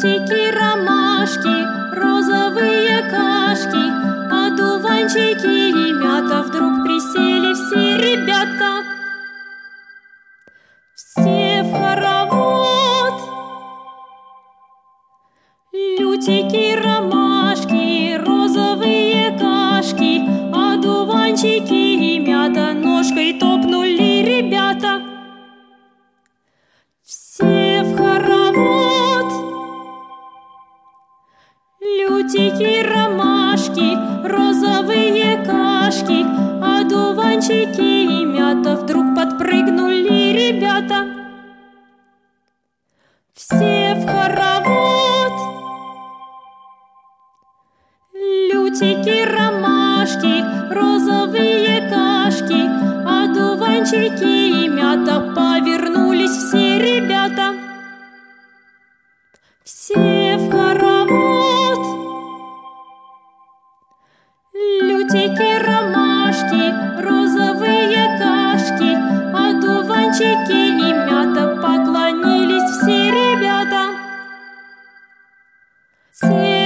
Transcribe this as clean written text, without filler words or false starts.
Лютики, ромашки, розовые кашки, одуванчики и мята. Вдруг присели все ребята, все в хоровод. Лютики, ромашки, розовые кашки, одуванчики и мята. Ножкой топнули ребята, все в хоровод. Лютики, ромашки, розовые кашки, одуванчики и мята. Вдруг подпрыгнули ребята, все в хоровод. Лютики, ромашки, розовые кашки, одуванчики и мята. Повернулись все ребята, все в хоровод. Лютики, ромашки, розовые кашки, одуванчики и мята. Поклонились все ребята, все